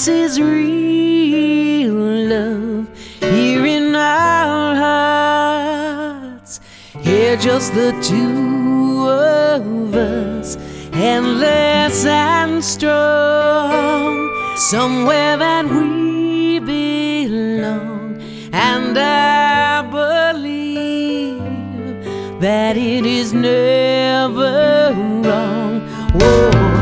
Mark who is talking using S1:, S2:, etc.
S1: this is real love here in our hearts. Here just the two of us, endless and strong, somewhere that we belong. And I believe that it is never wrong. Whoa.